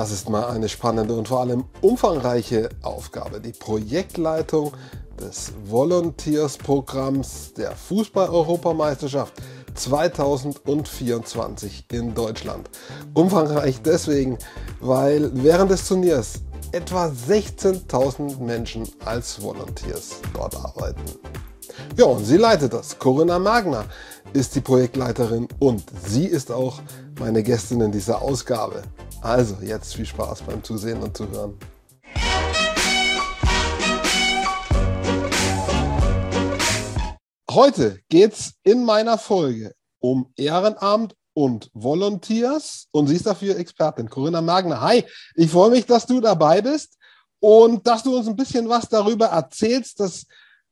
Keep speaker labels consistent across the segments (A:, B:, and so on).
A: Das ist mal eine spannende und vor allem umfangreiche Aufgabe. Die Projektleitung des Volunteers-Programms der Fußball-Europameisterschaft 2024 in Deutschland. Umfangreich deswegen, weil während des Turniers etwa 16.000 Menschen als Volunteers dort arbeiten. Ja, und sie leitet das. Corinna Magner ist die Projektleiterin und sie ist auch meine Gästin in dieser Ausgabe. Also jetzt viel Spaß beim Zusehen und Zuhören. Heute geht es in meiner Folge um Ehrenamt und Volunteers und sie ist dafür Expertin, Corinna Magner. Hi, ich freue mich, dass du dabei bist und dass du uns ein bisschen was darüber erzählst, dass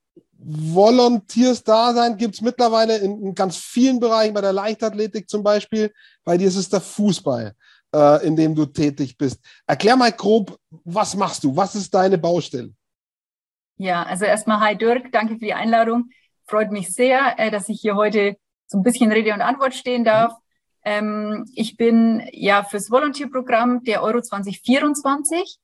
A: Volunteers-Dasein gibt es mittlerweile in ganz vielen Bereichen, bei der Leichtathletik zum Beispiel. Bei dir ist es der Fußball, in dem du tätig bist. Erklär mal grob, was machst du? Was ist deine Baustelle?
B: Ja, also erstmal hi Dirk, danke für die Einladung. Freut mich sehr, dass ich hier heute so ein bisschen Rede und Antwort stehen darf. Ich bin ja fürs Volunteer-Programm der Euro 2024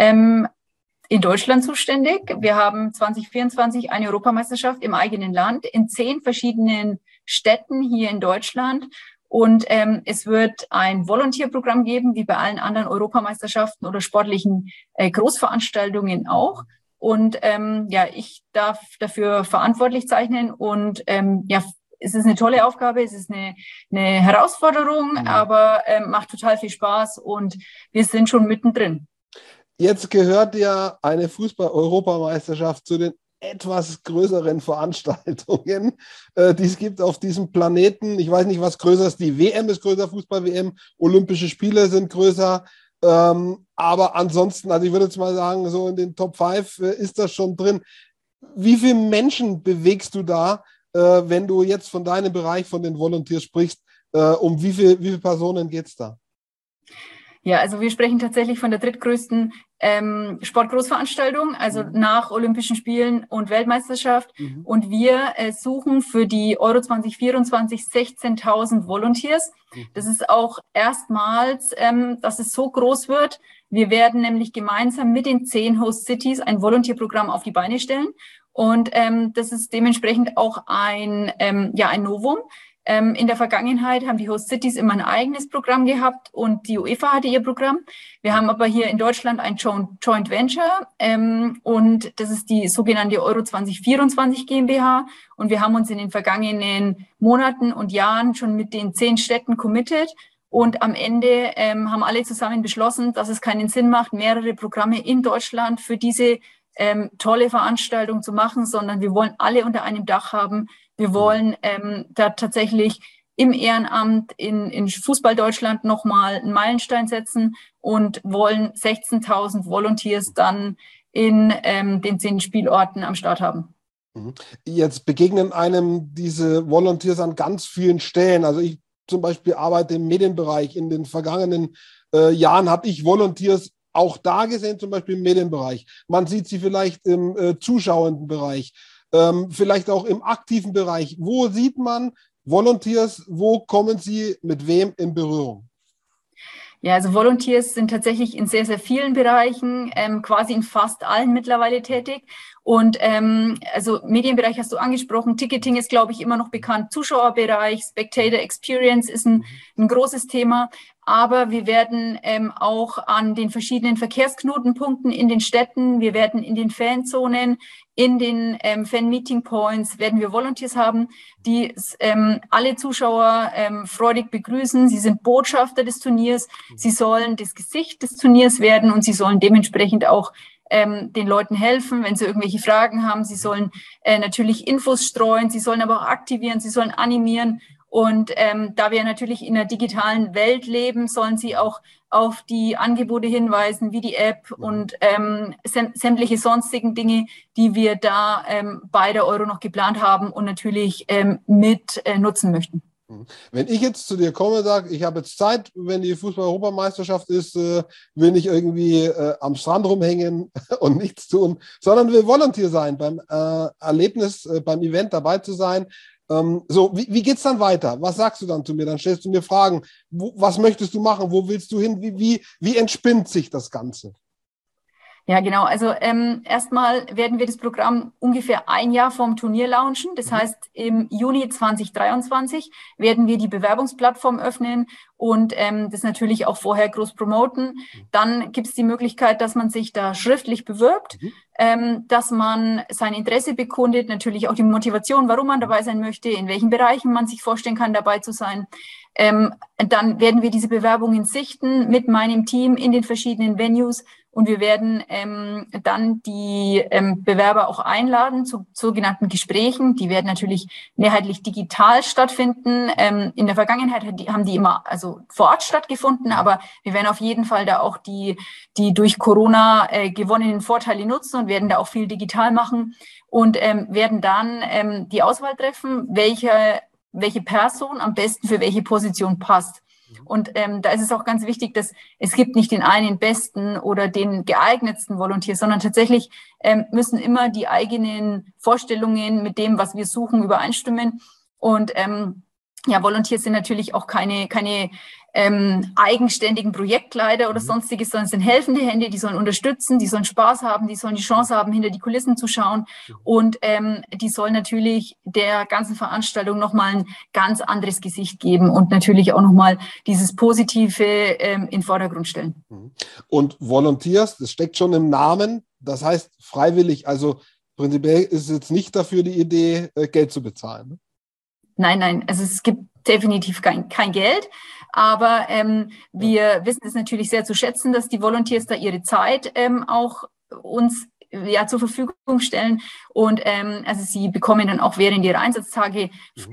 B: in Deutschland zuständig. Wir haben 2024 eine Europameisterschaft im eigenen Land in 10 verschiedenen Städten hier in Deutschland. Und es wird ein Volunteer-Programm geben, wie bei allen anderen Europameisterschaften oder sportlichen Großveranstaltungen auch. Und ja, ich darf dafür verantwortlich zeichnen. Und ja, es ist eine tolle Aufgabe, es ist eine Herausforderung, aber macht total viel Spaß und wir sind schon mittendrin.
A: Jetzt gehört ja eine Fußball-Europameisterschaft zu den etwas größeren Veranstaltungen, die es gibt auf diesem Planeten. Ich weiß nicht, was größer ist. Die WM ist größer, Fußball-WM, Olympische Spiele sind größer. Aber ansonsten, also ich würde jetzt mal sagen, so in den Top 5 ist das schon drin. Wie viele Menschen bewegst du da, wenn du jetzt von deinem Bereich, von den Volunteers sprichst? Um wie viele Personen geht es da?
B: Ja, also wir sprechen tatsächlich von der drittgrößten Sportgroßveranstaltung, also nach Olympischen Spielen und Weltmeisterschaft. Und wir suchen für die Euro 2024 16.000 Volunteers. Das ist auch erstmals, dass es so groß wird. Wir werden nämlich gemeinsam mit den 10 Host Cities ein Volunteer-Programm auf die Beine stellen. Und das ist dementsprechend auch ein Novum. In der Vergangenheit haben die Host Cities immer ein eigenes Programm gehabt und die UEFA hatte ihr Programm. Wir haben aber hier in Deutschland ein Joint Venture und das ist die sogenannte Euro 2024 GmbH. Und wir haben uns in den vergangenen Monaten und Jahren schon mit den 10 Städten committed. Und am Ende haben alle zusammen beschlossen, dass es keinen Sinn macht, mehrere Programme in Deutschland für diese tolle Veranstaltung zu machen, sondern wir wollen alle unter einem Dach haben. Wir wollen da tatsächlich im Ehrenamt in Fußball Deutschland nochmal einen Meilenstein setzen und wollen 16.000 Volunteers dann in den 10 Spielorten am Start haben.
A: Jetzt begegnen einem diese Volunteers an ganz vielen Stellen. Also ich zum Beispiel arbeite im Medienbereich. In den vergangenen Jahren habe ich Volunteers auch da gesehen, zum Beispiel im Medienbereich. Man sieht sie vielleicht im zuschauenden Bereich. Vielleicht auch im aktiven Bereich. Wo sieht man Volunteers? Wo kommen sie mit wem in Berührung?
B: Ja, also Volunteers sind tatsächlich in sehr, sehr vielen Bereichen, quasi in fast allen mittlerweile tätig. Und also Medienbereich hast du angesprochen, Ticketing ist, glaube ich, immer noch bekannt, Zuschauerbereich, Spectator Experience ist ein großes Thema. Aber wir werden auch an den verschiedenen Verkehrsknotenpunkten in den Städten, wir werden in den Fanzonen, in den Fan-Meeting Points werden wir Volunteers haben, die alle Zuschauer freudig begrüßen. Sie sind Botschafter des Turniers, sie sollen das Gesicht des Turniers werden und sie sollen dementsprechend auch den Leuten helfen, wenn sie irgendwelche Fragen haben. Sie sollen natürlich Infos streuen, sie sollen aber auch aktivieren, sie sollen animieren. Und da wir natürlich in einer digitalen Welt leben, sollen sie auch auf die Angebote hinweisen, wie die App und sämtliche sonstigen Dinge, die wir da bei der Euro noch geplant haben und natürlich mit nutzen möchten.
A: Wenn ich jetzt zu dir komme und sage, ich habe jetzt Zeit, wenn die Fußball-Europameisterschaft ist, will nicht irgendwie am Strand rumhängen und nichts tun, sondern will Volunteer sein, beim Erlebnis, beim Event dabei zu sein. Wie geht es dann weiter? Was sagst du dann zu mir? Dann stellst du mir Fragen. Was möchtest du machen? Wo willst du hin? Wie entspinnt sich das Ganze?
B: Ja, genau. Also erstmal werden wir das Programm ungefähr ein Jahr vorm Turnier launchen. Das heißt, im Juni 2023 werden wir die Bewerbungsplattform öffnen und das natürlich auch vorher groß promoten. Dann gibt es die Möglichkeit, dass man sich da schriftlich bewirbt, dass man sein Interesse bekundet, natürlich auch die Motivation, warum man dabei sein möchte, in welchen Bereichen man sich vorstellen kann, dabei zu sein. Dann werden wir diese Bewerbungen sichten mit meinem Team in den verschiedenen Venues und wir werden dann die Bewerber auch einladen zu sogenannten Gesprächen. Die werden natürlich mehrheitlich digital stattfinden. In der Vergangenheit haben die immer also vor Ort stattgefunden, aber wir werden auf jeden Fall da auch die durch Corona gewonnenen Vorteile nutzen und werden da auch viel digital machen und werden dann die Auswahl treffen, welche Person am besten für welche Position passt. Und da ist es auch ganz wichtig, dass es gibt nicht den einen besten oder den geeignetsten Volunteer, sondern tatsächlich müssen immer die eigenen Vorstellungen mit dem, was wir suchen, übereinstimmen. Und Volunteers sind natürlich auch keine eigenständigen Projektleiter oder sonstiges, sondern es sind helfende Hände, die sollen unterstützen, die sollen Spaß haben, die sollen die Chance haben, hinter die Kulissen zu schauen und die sollen natürlich der ganzen Veranstaltung nochmal ein ganz anderes Gesicht geben und natürlich auch nochmal dieses Positive in den Vordergrund stellen.
A: Und Volunteers, das steckt schon im Namen, das heißt freiwillig, also prinzipiell ist es jetzt nicht dafür die Idee, Geld zu bezahlen, ne?
B: Nein, also es gibt definitiv kein Geld, aber wir wissen es natürlich sehr zu schätzen, dass die Volunteers da ihre Zeit auch uns zur Verfügung stellen und also sie bekommen dann auch während ihrer Einsatztage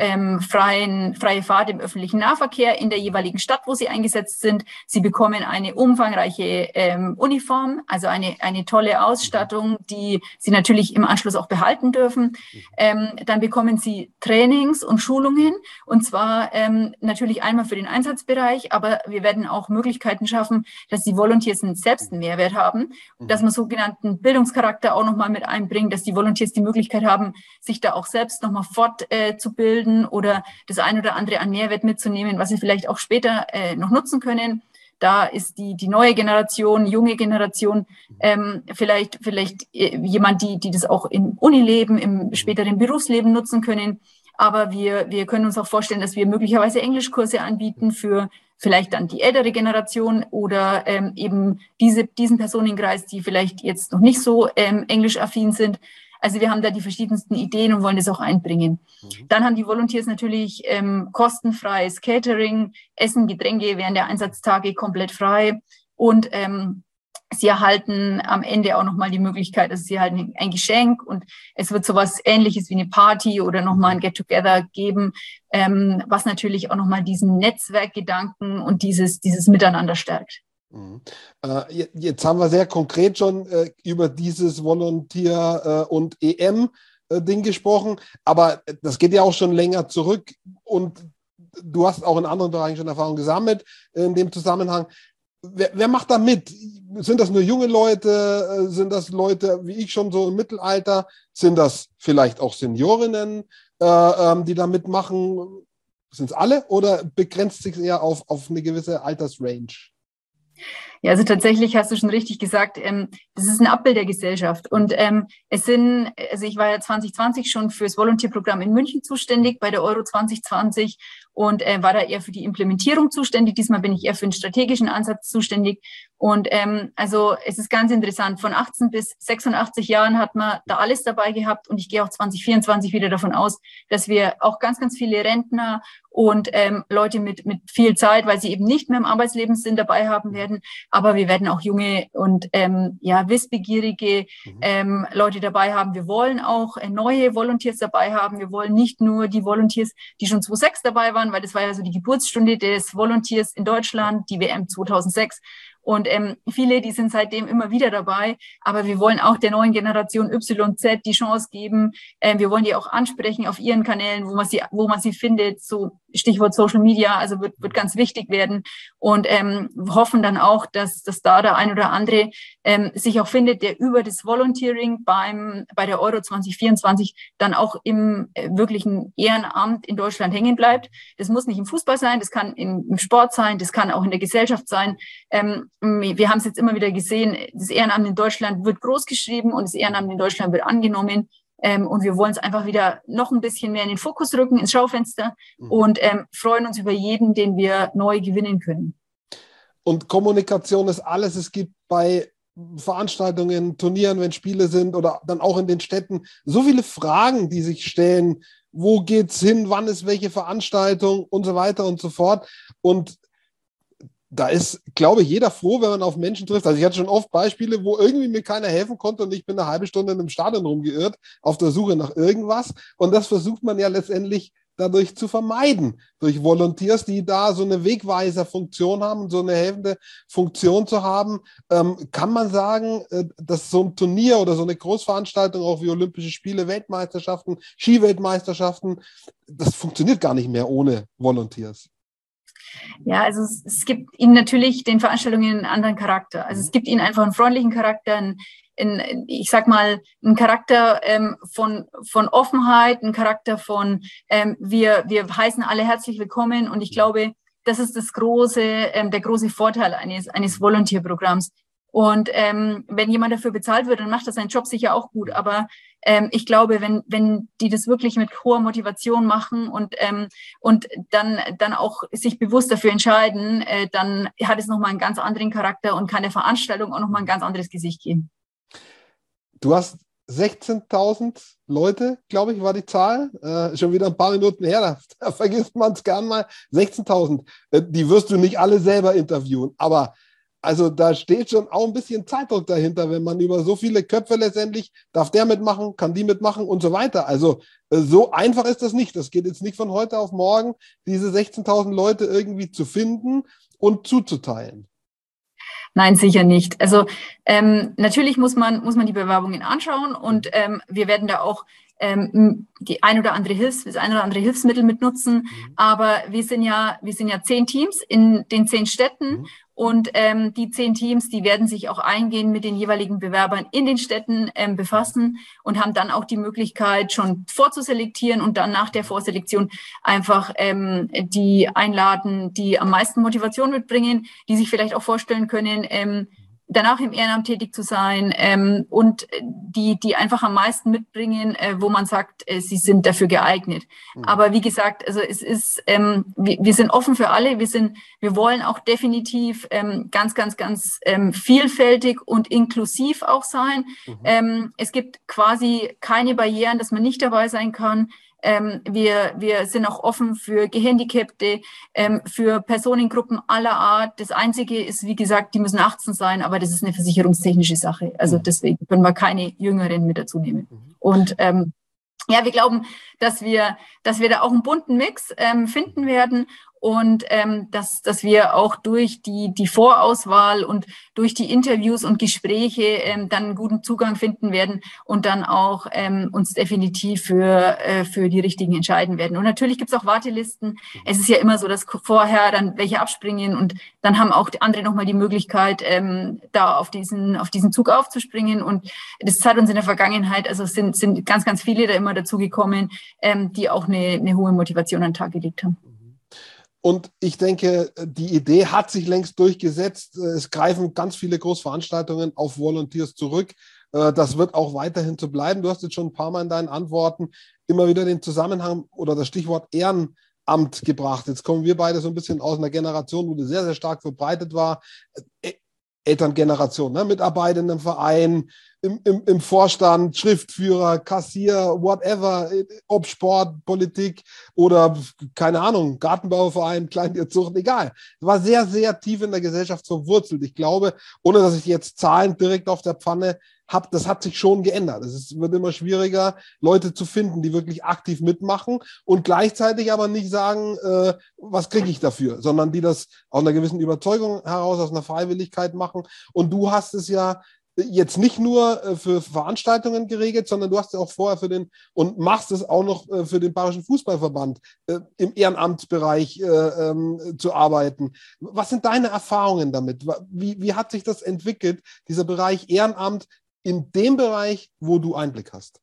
B: freie Fahrt im öffentlichen Nahverkehr in der jeweiligen Stadt, wo sie eingesetzt sind. Sie bekommen eine umfangreiche Uniform, also eine tolle Ausstattung, die sie natürlich im Anschluss auch behalten dürfen. Dann bekommen sie Trainings und Schulungen und zwar natürlich einmal für den Einsatzbereich, aber wir werden auch Möglichkeiten schaffen, dass die Volunteers selbst einen Mehrwert haben, dass man sogenannten Bildungscharakter auch nochmal mit einbringen, dass die Volunteers die Möglichkeit haben, sich da auch selbst nochmal fortzubilden oder das ein oder andere an Mehrwert mitzunehmen, was sie vielleicht auch später noch nutzen können. Da ist die neue Generation, junge Generation, vielleicht jemand, die das auch im Unileben, im späteren Berufsleben nutzen können. Aber wir können uns auch vorstellen, dass wir möglicherweise Englischkurse anbieten für vielleicht dann die ältere Generation oder eben diesen Personenkreis, die vielleicht jetzt noch nicht so englisch-affin sind. Also wir haben da die verschiedensten Ideen und wollen das auch einbringen. Dann haben die Volunteers natürlich kostenfreies Catering, Essen, Getränke während der Einsatztage komplett frei und sie erhalten am Ende auch nochmal die Möglichkeit, also sie erhalten ein Geschenk und es wird sowas Ähnliches wie eine Party oder nochmal ein Get-Together geben, was natürlich auch nochmal diesen Netzwerkgedanken und dieses Miteinander stärkt.
A: Jetzt haben wir sehr konkret schon über dieses Volunteer- und EM-Ding gesprochen, aber das geht ja auch schon länger zurück und du hast auch in anderen Bereichen schon Erfahrung gesammelt in dem Zusammenhang. Wer macht da mit? Sind das nur junge Leute? Sind das Leute wie ich schon so im Mittelalter? Sind das vielleicht auch Seniorinnen, die da mitmachen? Sind es alle oder begrenzt sich eher auf eine gewisse Altersrange?
B: Ja, also tatsächlich hast du schon richtig gesagt, das ist ein Abbild der Gesellschaft. Und ich war ja 2020 schon fürs Volunteer-Programm in München zuständig, bei der Euro 2020 und war da eher für die Implementierung zuständig. Diesmal bin ich eher für den strategischen Ansatz zuständig. Und also es ist ganz interessant, von 18 bis 86 Jahren hat man da alles dabei gehabt und ich gehe auch 2024 wieder davon aus, dass wir auch ganz, ganz viele Rentner und Leute mit viel Zeit, weil sie eben nicht mehr im Arbeitsleben sind, dabei haben werden. Aber wir werden auch junge und wissbegierige Leute dabei haben. Wir wollen auch neue Volunteers dabei haben. Wir wollen nicht nur die Volunteers, die schon 2006 dabei waren, weil das war ja so die Geburtsstunde des Volunteers in Deutschland, die WM 2006. Und viele, die sind seitdem immer wieder dabei. Aber wir wollen auch der neuen Generation YZ die Chance geben. Wir wollen die auch ansprechen auf ihren Kanälen, wo man sie findet. So Stichwort Social Media, also wird ganz wichtig werden und hoffen dann auch, dass da der ein oder andere sich auch findet, der über das Volunteering bei der Euro 2024 dann auch im wirklichen Ehrenamt in Deutschland hängen bleibt. Das muss nicht im Fußball sein, das kann im Sport sein, das kann auch in der Gesellschaft sein. Wir haben es jetzt immer wieder gesehen, das Ehrenamt in Deutschland wird groß geschrieben und das Ehrenamt in Deutschland wird angenommen. Und wir wollen es einfach wieder noch ein bisschen mehr in den Fokus rücken, ins Schaufenster und freuen uns über jeden, den wir neu gewinnen können.
A: Und Kommunikation ist alles. Es gibt bei Veranstaltungen, Turnieren, wenn Spiele sind oder dann auch in den Städten so viele Fragen, die sich stellen. Wo geht's hin? Wann ist welche Veranstaltung? Und so weiter und so fort. Und da ist, glaube ich, jeder froh, wenn man auf Menschen trifft. Also ich hatte schon oft Beispiele, wo irgendwie mir keiner helfen konnte und ich bin eine halbe Stunde in einem Stadion rumgeirrt auf der Suche nach irgendwas. Und das versucht man ja letztendlich dadurch zu vermeiden, durch Volunteers, die da so eine Wegweiserfunktion haben, so eine helfende Funktion zu haben. Kann man sagen, dass so ein Turnier oder so eine Großveranstaltung, auch wie Olympische Spiele, Weltmeisterschaften, Skiweltmeisterschaften, das funktioniert gar nicht mehr ohne Volunteers?
B: Ja, also es gibt ihnen natürlich den Veranstaltungen einen anderen Charakter. Also es gibt ihnen einfach einen freundlichen Charakter, ich sag mal, einen Charakter von Offenheit, einen Charakter von wir heißen alle herzlich willkommen. Und ich glaube, das ist der große Vorteil eines Volunteer-Programms. Und wenn jemand dafür bezahlt wird, dann macht er seinen Job sicher auch gut. Aber ich glaube, wenn die das wirklich mit hoher Motivation machen und dann auch sich bewusst dafür entscheiden, dann hat es nochmal einen ganz anderen Charakter und kann der Veranstaltung auch nochmal ein ganz anderes Gesicht geben.
A: Du hast 16.000 Leute, glaube ich, war die Zahl. Schon wieder ein paar Minuten her, da vergisst man es gern mal. 16.000, die wirst du nicht alle selber interviewen, aber also da steht schon auch ein bisschen Zeitdruck dahinter, wenn man über so viele Köpfe letztendlich, darf der mitmachen, kann die mitmachen und so weiter. Also so einfach ist das nicht. Das geht jetzt nicht von heute auf morgen, diese 16.000 Leute irgendwie zu finden und zuzuteilen.
B: Nein, sicher nicht. Also natürlich muss man die Bewerbungen anschauen und wir werden da auch das ein oder andere Hilfsmittel mitnutzen. Aber wir sind ja 10 Teams in den 10 Städten. Und die 10 Teams, die werden sich auch eingehend mit den jeweiligen Bewerbern in den Städten befassen und haben dann auch die Möglichkeit, schon vorzuselektieren und dann nach der Vorselektion einfach die einladen, die am meisten Motivation mitbringen, die sich vielleicht auch vorstellen können, danach im Ehrenamt tätig zu sein und die einfach am meisten mitbringen, wo man sagt, sie sind dafür geeignet. Aber wie gesagt, also es ist, wir sind offen für alle. Wir wollen auch definitiv ganz vielfältig und inklusiv auch sein. Es gibt quasi keine Barrieren, dass man nicht dabei sein kann. Wir sind auch offen für Gehandicapte, für Personengruppen aller Art. Das Einzige ist, wie gesagt, die müssen 18 sein, aber das ist eine versicherungstechnische Sache. Also deswegen können wir keine Jüngeren mit dazu nehmen. Und ja, wir glauben, dass wir da auch einen bunten Mix finden werden und dass wir auch durch die Vorauswahl und durch die Interviews und Gespräche dann einen guten Zugang finden werden und dann auch uns definitiv für die richtigen entscheiden werden. Und natürlich gibt es auch Wartelisten. Es ist ja immer so, dass vorher dann welche abspringen und dann haben auch die andere nochmal die Möglichkeit, da auf diesen Zug aufzuspringen. Und das zeigt uns in der Vergangenheit, also es sind ganz viele da immer dazugekommen, die auch eine hohe Motivation an den Tag gelegt haben.
A: Und ich denke, die Idee hat sich längst durchgesetzt. Es greifen ganz viele Großveranstaltungen auf Volunteers zurück. Das wird auch weiterhin so bleiben. Du hast jetzt schon ein paar Mal in deinen Antworten immer wieder den Zusammenhang oder das Stichwort Ehrenamt gebracht. Jetzt kommen wir beide so ein bisschen aus einer Generation, wo das sehr, sehr stark verbreitet war. Elterngeneration, ne? Mitarbeit in einem Verein, im Vorstand, Schriftführer, Kassier, whatever, ob Sport, Politik oder, keine Ahnung, Gartenbauverein, Kleintierzucht, egal. Es war sehr, sehr tief in der Gesellschaft verwurzelt. Ich glaube, ohne dass ich jetzt Zahlen direkt auf der Pfanne habe, das hat sich schon geändert. Es wird immer schwieriger, Leute zu finden, die wirklich aktiv mitmachen und gleichzeitig aber nicht sagen, was kriege ich dafür, sondern die das aus einer gewissen Überzeugung heraus, aus einer Freiwilligkeit machen. Und du hast es ja jetzt nicht nur für Veranstaltungen geregelt, sondern du hast ja auch vorher und machst es auch noch für den Bayerischen Fußballverband im Ehrenamtsbereich zu arbeiten. Was sind deine Erfahrungen damit? Wie hat sich das entwickelt, dieser Bereich Ehrenamt in dem Bereich, wo du Einblick hast?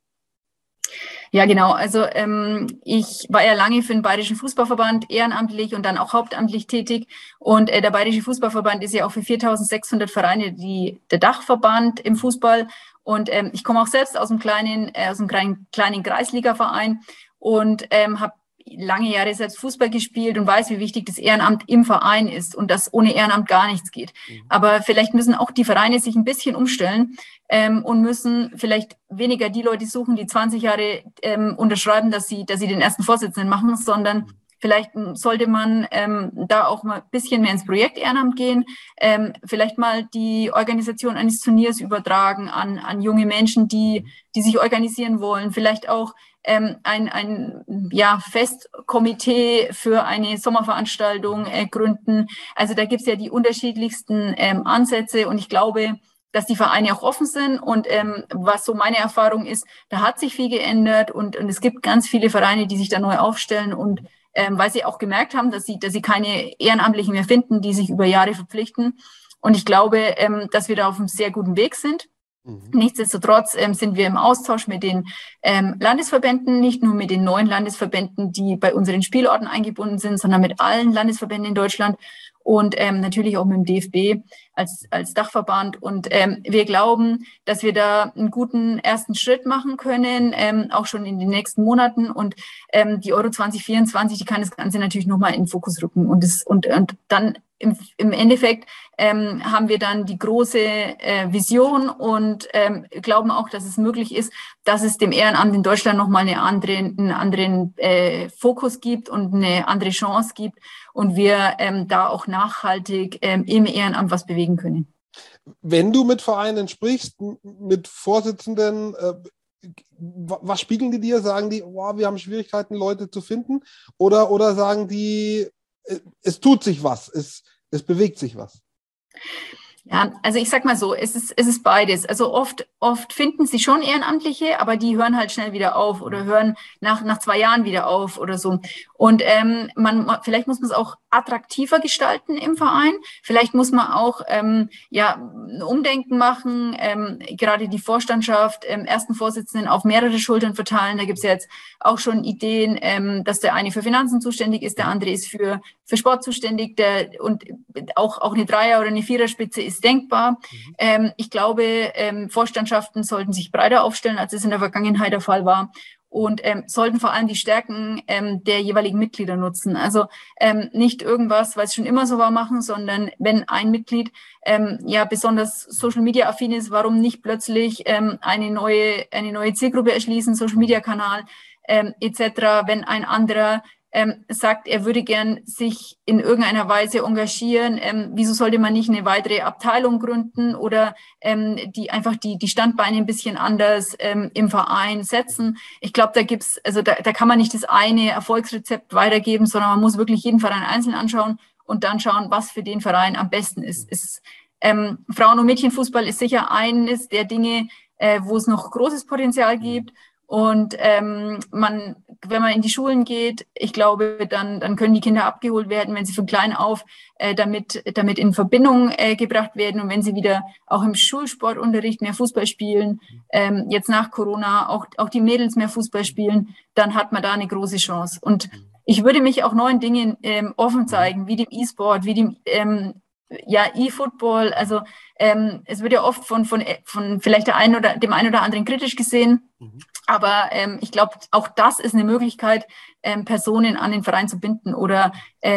B: Ja, genau. Also ich war ja lange für den Bayerischen Fußballverband ehrenamtlich und dann auch hauptamtlich tätig. Und der Bayerische Fußballverband ist ja auch für 4.600 Vereine der Dachverband im Fußball. Und ich komme auch selbst aus einem kleinen Kreisligaverein und habe lange Jahre selbst Fußball gespielt und weiß, wie wichtig das Ehrenamt im Verein ist und dass ohne Ehrenamt gar nichts geht. Aber vielleicht müssen auch die Vereine sich ein bisschen umstellen und müssen vielleicht weniger die Leute suchen, die 20 Jahre unterschreiben, dass sie den ersten Vorsitzenden machen, sondern vielleicht sollte man da auch mal ein bisschen mehr ins Projekt Ehrenamt gehen, vielleicht mal die Organisation eines Turniers übertragen an junge Menschen, die sich organisieren wollen, vielleicht auch ein Festkomitee für eine Sommerveranstaltung gründen. Also da gibt's ja die unterschiedlichsten Ansätze und ich glaube, dass die Vereine auch offen sind und was so meine Erfahrung ist, da hat sich viel geändert und es gibt ganz viele Vereine, die sich da neu aufstellen und weil sie auch gemerkt haben, dass sie keine Ehrenamtlichen mehr finden, die sich über Jahre verpflichten. Und ich glaube, dass wir da auf einem sehr guten Weg sind. Nichtsdestotrotz sind wir im Austausch mit den Landesverbänden, nicht nur mit den neuen Landesverbänden, die bei unseren Spielorten eingebunden sind, sondern mit allen Landesverbänden in Deutschland und natürlich auch mit dem DFB als Dachverband. Und wir glauben, dass wir da einen guten ersten Schritt machen können, auch schon in den nächsten Monaten. Und die Euro 2024, die kann das Ganze natürlich nochmal in den Fokus rücken. Und dann im Endeffekt haben wir dann die große Vision und glauben auch, dass es möglich ist, dass es dem Ehrenamt in Deutschland nochmal einen anderen Fokus gibt und eine andere Chance gibt und wir da auch nachhaltig im Ehrenamt was bewegen können.
A: Wenn du mit Vereinen sprichst, mit Vorsitzenden, was spiegeln die dir? Sagen die, oh, wir haben Schwierigkeiten, Leute zu finden? Oder sagen die, es tut sich was, es bewegt sich was?
B: Ja, also ich sag mal so, es ist beides. Also oft finden sie schon Ehrenamtliche, aber die hören halt schnell wieder auf oder hören nach 2 Jahren wieder auf oder so. Und vielleicht muss man es auch attraktiver gestalten im Verein. Vielleicht muss man auch ein Umdenken machen, gerade die Vorstandschaft, ersten Vorsitzenden auf mehrere Schultern verteilen. Da gibt's ja jetzt auch schon Ideen, dass der eine für Finanzen zuständig ist, der andere ist für Sport zuständig, und auch eine Dreier- oder eine Viererspitze ist denkbar. Ich glaube, Vorstandschaften sollten sich breiter aufstellen, als es in der Vergangenheit der Fall war. Und sollten vor allem die Stärken der jeweiligen Mitglieder nutzen. Also nicht irgendwas, weil es schon immer so war, machen, sondern wenn ein Mitglied besonders Social-Media-affin ist, warum nicht plötzlich eine neue Zielgruppe erschließen, Social-Media-Kanal etc., wenn ein anderer sagt, er würde gern sich in irgendeiner Weise engagieren, wieso sollte man nicht eine weitere Abteilung gründen oder die Standbeine ein bisschen anders im Verein setzen. Ich glaube, da kann man nicht das eine Erfolgsrezept weitergeben, sondern man muss wirklich jeden Verein einzeln anschauen und dann schauen, was für den Verein am besten ist. Frauen- und Mädchenfußball ist sicher eines der Dinge, wo es noch großes Potenzial gibt. Und wenn man in die Schulen geht, ich glaube, dann können die Kinder abgeholt werden, wenn sie von klein auf damit in Verbindung gebracht werden. Und wenn sie wieder auch im Schulsportunterricht mehr Fußball spielen, jetzt nach Corona auch die Mädels mehr Fußball spielen, dann hat man da eine große Chance. Und ich würde mich auch neuen Dingen offen zeigen, wie dem E-Sport, wie dem E-Football. Also es wird ja oft von vielleicht dem einen oder anderen kritisch gesehen. Aber ich glaube, auch das ist eine Möglichkeit, Personen an den Verein zu binden oder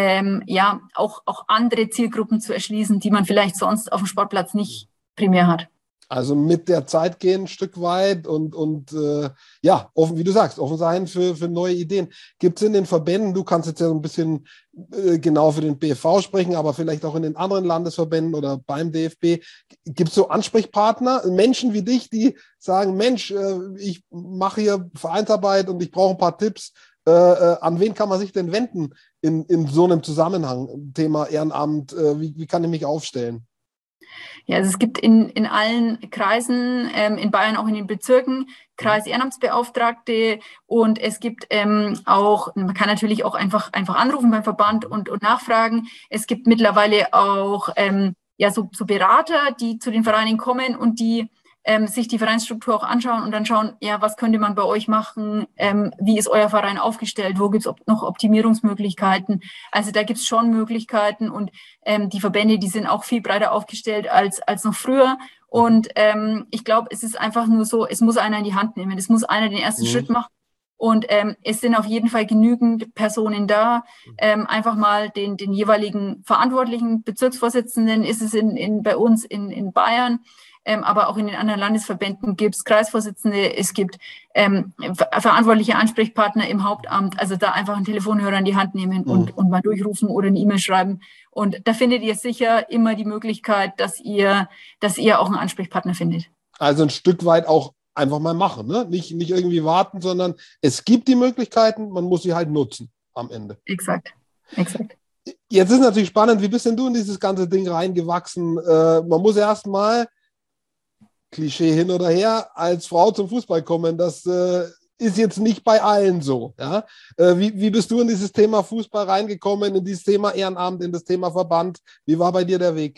B: auch andere Zielgruppen zu erschließen, die man vielleicht sonst auf dem Sportplatz nicht primär hat.
A: Also mit der Zeit gehen ein Stück weit und offen, wie du sagst, offen sein für neue Ideen. Gibt es in den Verbänden, du kannst jetzt ja so ein bisschen genau für den BFV sprechen, aber vielleicht auch in den anderen Landesverbänden oder beim DFB, gibt es so Ansprechpartner, Menschen wie dich, die sagen, Mensch, ich mache hier Vereinsarbeit und ich brauche ein paar Tipps. An wen kann man sich denn wenden in so einem Zusammenhang, Thema Ehrenamt, wie kann ich mich aufstellen?
B: Ja, also es gibt in allen Kreisen, in Bayern auch in den Bezirken, Kreisehrenamtsbeauftragte, und es gibt auch, man kann natürlich auch einfach anrufen beim Verband und nachfragen. Es gibt mittlerweile auch ja, so Berater, die zu den Vereinen kommen und die sich die Vereinsstruktur auch anschauen und dann schauen, ja, was könnte man bei euch machen, wie ist euer Verein aufgestellt, wo gibt es noch Optimierungsmöglichkeiten. Also da gibt es schon Möglichkeiten, und die Verbände, die sind auch viel breiter aufgestellt als noch früher. Und ich glaube, es ist einfach nur so, es muss einer in die Hand nehmen, es muss einer den ersten Schritt machen. Und es sind auf jeden Fall genügend Personen da. Einfach mal den jeweiligen verantwortlichen Bezirksvorsitzenden ist es bei uns in Bayern. Aber auch in den anderen Landesverbänden gibt es Kreisvorsitzende, es gibt verantwortliche Ansprechpartner im Hauptamt. Also da einfach einen Telefonhörer in die Hand nehmen und mal durchrufen oder eine E-Mail schreiben. Und da findet ihr sicher immer die Möglichkeit, dass ihr auch einen Ansprechpartner findet.
A: Also ein Stück weit auch einfach mal machen, ne? Nicht irgendwie warten, sondern es gibt die Möglichkeiten, man muss sie halt nutzen am Ende.
B: Exakt.
A: Jetzt ist natürlich spannend, wie bist denn du in dieses ganze Ding reingewachsen? Man muss erst mal, Klischee hin oder her, als Frau zum Fußball kommen. Das ist jetzt nicht bei allen so. Ja? Wie bist du in dieses Thema Fußball reingekommen, in dieses Thema Ehrenamt, in das Thema Verband? Wie war bei dir der Weg?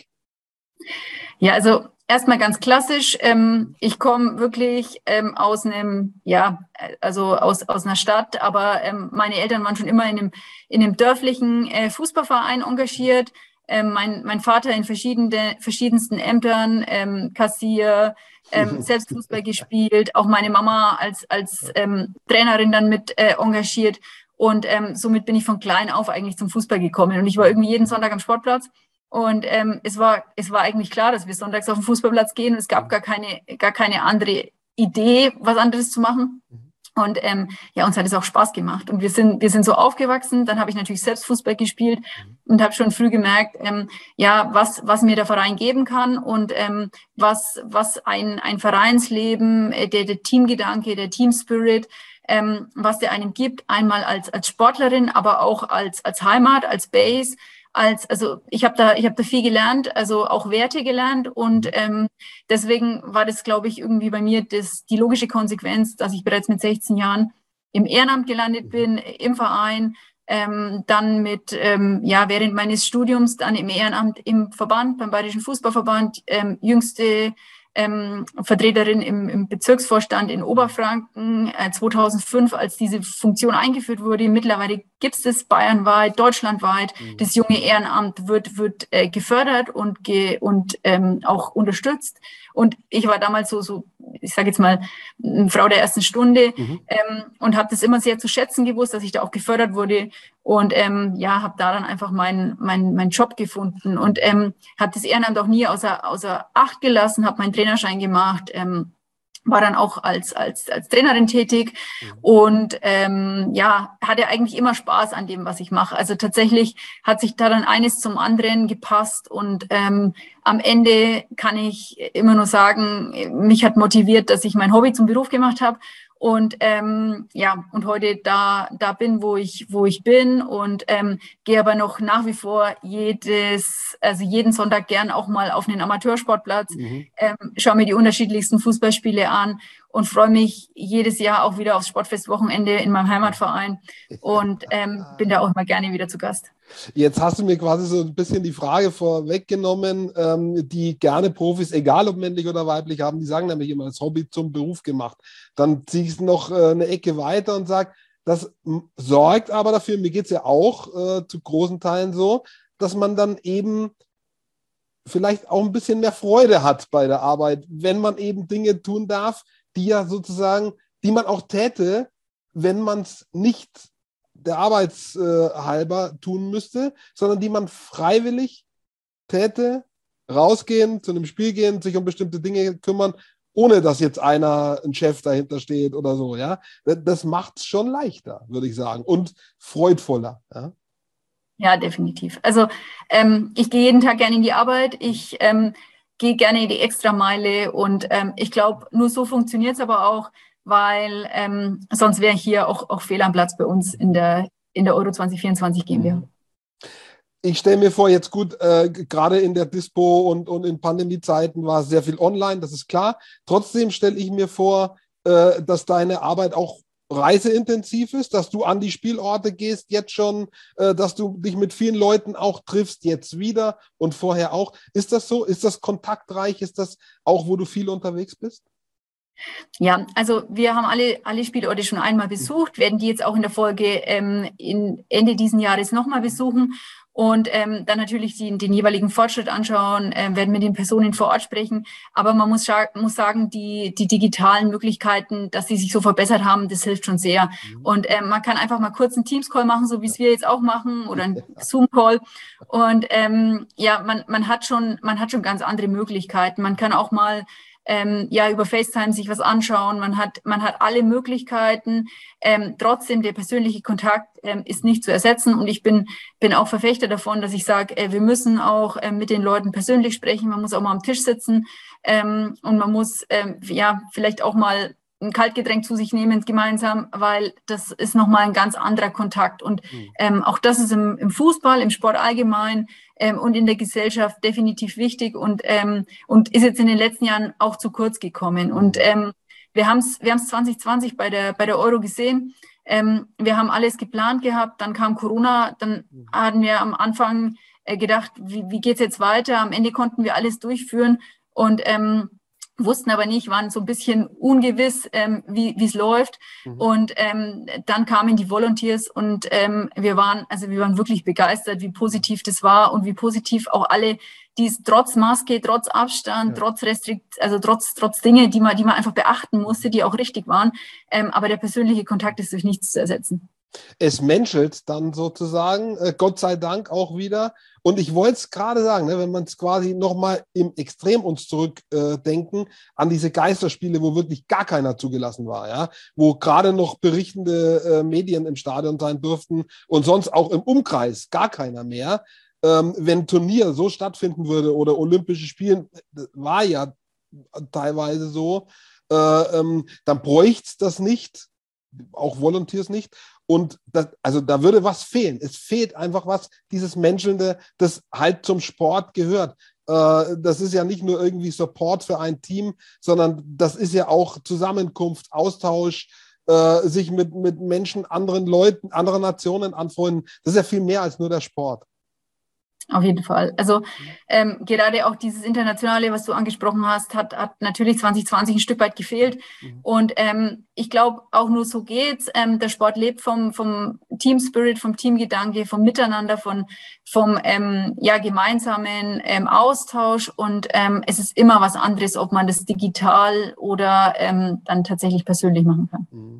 B: Ja, also erstmal ganz klassisch. Ich komme wirklich aus einem, ja, also aus einer Stadt, aber meine Eltern waren schon immer in einem dörflichen Fußballverein engagiert. Mein Vater in verschiedensten Ämtern, Kassier, selbst Fußball gespielt, auch meine Mama als Trainerin dann mit engagiert. Und somit bin ich von klein auf eigentlich zum Fußball gekommen. Und ich war irgendwie jeden Sonntag am Sportplatz. Und es war eigentlich klar, dass wir sonntags auf den Fußballplatz gehen. Und es gab gar keine andere Idee, was anderes zu machen. Und ja, uns hat es auch Spaß gemacht. Und wir sind so aufgewachsen. Dann habe ich natürlich selbst Fußball gespielt und habe schon früh gemerkt, ja, was mir der Verein geben kann und was ein Vereinsleben, der Teamgedanke, der Teamspirit, was der einem gibt, einmal als Sportlerin, aber auch als Heimat, als Base. Also ich habe da viel gelernt, also auch Werte gelernt, und deswegen war das, glaube ich, irgendwie bei mir die logische Konsequenz, dass ich bereits mit 16 Jahren im Ehrenamt gelandet bin, im Verein, dann während meines Studiums dann im Ehrenamt im Verband, beim Bayerischen Fußballverband, jüngste Vertreterin im Bezirksvorstand in Oberfranken 2005, als diese Funktion eingeführt wurde. Mittlerweile gibt es das bayernweit, deutschlandweit. Das junge Ehrenamt wird gefördert und auch unterstützt. Und ich war damals so ich sage jetzt mal, eine Frau der ersten Stunde, und habe das immer sehr zu schätzen gewusst, dass ich da auch gefördert wurde, und habe da dann einfach meinen Job gefunden und habe das Ehrenamt auch nie außer Acht gelassen, habe meinen Trainerschein gemacht, war dann auch als Trainerin tätig und hatte eigentlich immer Spaß an dem, was ich mache. Also tatsächlich hat sich da dann eines zum anderen gepasst, und am Ende kann ich immer nur sagen, mich hat motiviert, dass ich mein Hobby zum Beruf gemacht habe. Und und heute da bin, wo ich bin, und gehe aber noch nach wie vor jeden Sonntag gern auch mal auf einen Amateursportplatz, schaue mir die unterschiedlichsten Fußballspiele an und freue mich jedes Jahr auch wieder aufs Sportfestwochenende in meinem Heimatverein und bin da auch mal gerne wieder zu Gast.
A: Jetzt hast du mir quasi so ein bisschen die Frage vorweggenommen, die gerne Profis, egal ob männlich oder weiblich, haben. Die sagen nämlich immer, das Hobby zum Beruf gemacht. Dann ziehe ich es noch eine Ecke weiter und sage, das sorgt aber dafür, mir geht es ja auch zu großen Teilen so, dass man dann eben vielleicht auch ein bisschen mehr Freude hat bei der Arbeit, wenn man eben Dinge tun darf, die man auch täte, wenn man es nicht der Arbeitshalber tun müsste, sondern die man freiwillig täte, rausgehen, zu einem Spiel gehen, sich um bestimmte Dinge kümmern, ohne dass jetzt ein Chef dahinter steht oder so. Ja? Das macht es schon leichter, würde ich sagen, und freudvoller. Ja,
B: ja, definitiv. Also ich gehe jeden Tag gerne in die Arbeit, ich gehe gerne die Extrameile, und ich glaube, nur so funktioniert es aber auch, weil sonst wäre hier auch fehl am Platz bei uns in der Euro 2024 GmbH.
A: Ich stelle mir vor, jetzt gut, gerade in der Dispo und in Pandemiezeiten war sehr viel online, das ist klar. Trotzdem stelle ich mir vor, dass deine Arbeit auch reiseintensiv ist, dass du an die Spielorte gehst jetzt schon, dass du dich mit vielen Leuten auch triffst, jetzt wieder und vorher auch. Ist das so? Ist das kontaktreich? Ist das auch, wo du viel unterwegs bist?
B: Ja, also wir haben alle Spielorte schon einmal besucht, werden die jetzt auch in der Folge in Ende diesen Jahres nochmal besuchen und dann natürlich den jeweiligen Fortschritt anschauen, werden mit den Personen vor Ort sprechen. Aber man muss sagen, die digitalen Möglichkeiten, dass sie sich so verbessert haben, das hilft schon sehr. Und man kann einfach mal kurz einen Teams-Call machen, so wie es wir jetzt auch machen, oder einen Zoom-Call. Und ja, man hat schon ganz andere Möglichkeiten. Man kann auch mal ja, über FaceTime sich was anschauen. Man hat alle Möglichkeiten. Trotzdem, der persönliche Kontakt ist nicht zu ersetzen. Und ich bin auch Verfechter davon, dass ich sage, wir müssen auch mit den Leuten persönlich sprechen. Man muss auch mal am Tisch sitzen. Und man muss ja vielleicht auch mal ein Kaltgetränk zu sich nehmen gemeinsam, weil das ist nochmal ein ganz anderer Kontakt. Und auch das ist im Fußball, im Sport allgemein und in der Gesellschaft definitiv wichtig und ist jetzt in den letzten Jahren auch zu kurz gekommen. Und wir haben es 2020 bei der Euro gesehen. Wir haben alles geplant gehabt, dann kam Corona, dann hatten wir am Anfang gedacht, wie geht's jetzt weiter? Am Ende konnten wir alles durchführen und wussten aber nicht, waren so ein bisschen ungewiss, wie es läuft. Und dann kamen die Volunteers und wir waren wirklich begeistert, wie positiv das war und wie positiv auch alle, die es trotz Maske, trotz Abstand, trotz trotz Dinge, die man einfach beachten musste, die auch richtig waren. Aber der persönliche Kontakt ist durch nichts zu ersetzen.
A: Es menschelt dann sozusagen, Gott sei Dank auch wieder. Und ich wollte es gerade sagen, ne, wenn man es quasi nochmal im Extrem uns zurückdenken, an diese Geisterspiele, wo wirklich gar keiner zugelassen war, ja, wo gerade noch berichtende Medien im Stadion sein durften und sonst auch im Umkreis gar keiner mehr. Wenn ein Turnier so stattfinden würde oder Olympische Spiele, war ja teilweise so, dann bräuchte es das nicht, auch Volunteers nicht. Und also da würde was fehlen. Es fehlt einfach was, dieses Menschelnde, das halt zum Sport gehört. Das ist ja nicht nur irgendwie Support für ein Team, sondern das ist ja auch Zusammenkunft, Austausch, sich mit Menschen, anderen Leuten, anderen Nationen anfreunden. Das ist ja viel mehr als nur der Sport.
B: Auf jeden Fall. Also gerade auch dieses Internationale, was du angesprochen hast, hat natürlich 2020 ein Stück weit gefehlt. Und ich glaube, auch nur so geht's. Der Sport lebt vom Team Spirit, vom Teamgedanke, vom Miteinander, vom gemeinsamen Austausch. Und es ist immer was anderes, ob man das digital oder dann tatsächlich persönlich machen kann.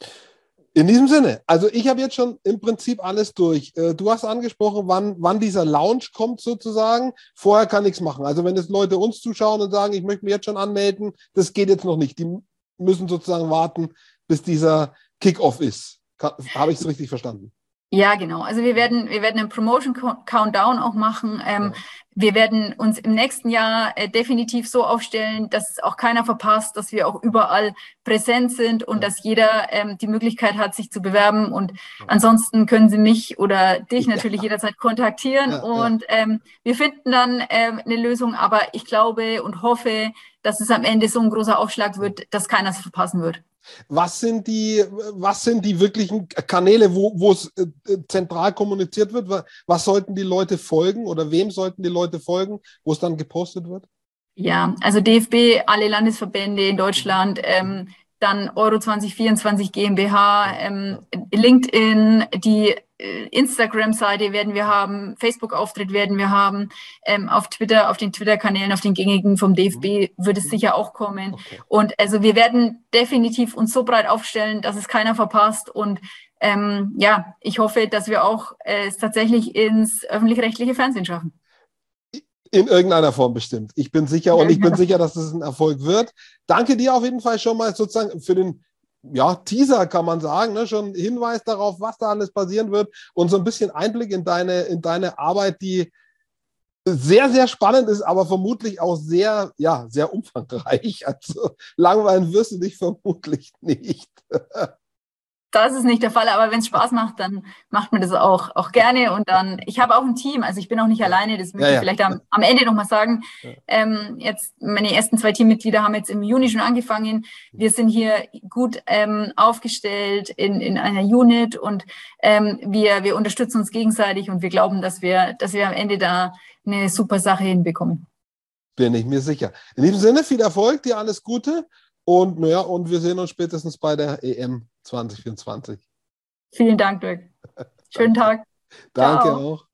A: In diesem Sinne, also ich habe jetzt schon im Prinzip alles durch. Du hast angesprochen, wann dieser Launch kommt sozusagen. Vorher kann nichts machen. Also wenn jetzt Leute uns zuschauen und sagen, ich möchte mich jetzt schon anmelden, das geht jetzt noch nicht. Die müssen sozusagen warten, bis dieser Kickoff ist. Habe ich es richtig verstanden?
B: Ja, genau. Also wir werden einen Promotion-Countdown auch machen. Wir werden uns im nächsten Jahr definitiv so aufstellen, dass auch keiner verpasst, dass wir auch überall präsent sind und dass jeder die Möglichkeit hat, sich zu bewerben. Und ansonsten können Sie mich oder dich natürlich jederzeit kontaktieren. Und wir finden dann eine Lösung. Aber ich glaube und hoffe, dass es am Ende so ein großer Aufschlag wird, dass keiner es verpassen wird.
A: Was sind die wirklichen Kanäle, wo es zentral kommuniziert wird? Was sollten die Leute folgen oder wem sollten die Leute folgen, wo es dann gepostet wird?
B: Ja, also DFB, alle Landesverbände in Deutschland, dann Euro 2024 GmbH, LinkedIn, die Instagram-Seite werden wir haben, Facebook-Auftritt werden wir haben, auf Twitter, auf den Twitter-Kanälen, auf den gängigen vom DFB wird es sicher auch kommen. Okay. Und also wir werden definitiv uns so breit aufstellen, dass es keiner verpasst. Und ich hoffe, dass wir auch es tatsächlich ins öffentlich-rechtliche Fernsehen schaffen.
A: In irgendeiner Form bestimmt. Ich bin sicher und ich bin sicher, dass es ein Erfolg wird. Danke dir auf jeden Fall schon mal sozusagen für den Teaser, kann man sagen, ne? Schon Hinweis darauf, was da alles passieren wird und so ein bisschen Einblick in deine Arbeit, die sehr, sehr spannend ist, aber vermutlich auch sehr, sehr umfangreich. Also langweilen wirst du dich vermutlich nicht.
B: Das ist nicht der Fall, aber wenn es Spaß macht, dann macht man das auch gerne. Und dann, ich habe auch ein Team, also ich bin auch nicht alleine, das möchte ich vielleicht am Ende nochmal sagen. Jetzt, meine ersten 2 Teammitglieder haben jetzt im Juni schon angefangen. Wir sind hier gut aufgestellt in einer Unit und wir unterstützen uns gegenseitig und wir glauben, dass wir am Ende da eine super Sache hinbekommen.
A: Bin ich mir sicher. In diesem Sinne, viel Erfolg, dir alles Gute und und wir sehen uns spätestens bei der EM 2024.
B: Vielen Dank, Dirk. Schönen Tag.
A: Danke
B: Ciao.
A: auch.